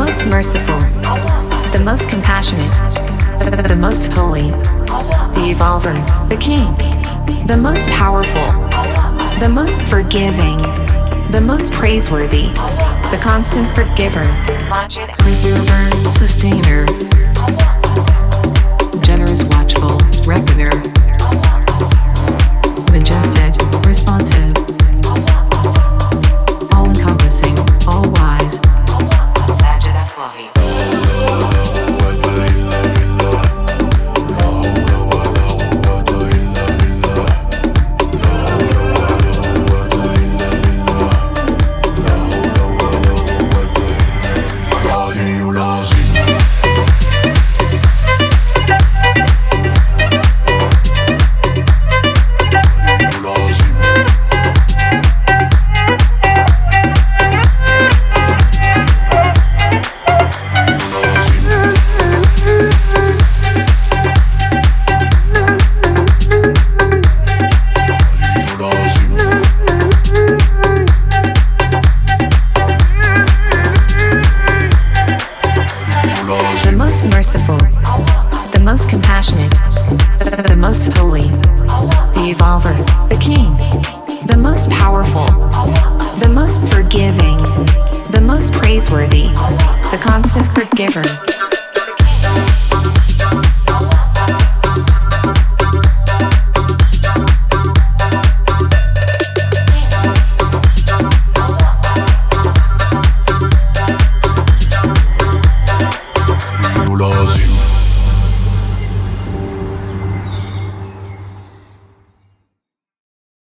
most merciful, the most compassionate, the most holy, the evolver, the king, the most powerful, the most forgiving, the most praiseworthy, the constant forgiver, preserver, sustainer, generous, watchful, reckoner, majestic, responsive, all-encompassing, all-wise, Majid Aslahi. Merciful, the most compassionate, the most holy, the evolver, the king, the most powerful, the most forgiving, the most praiseworthy, the constant forgiver.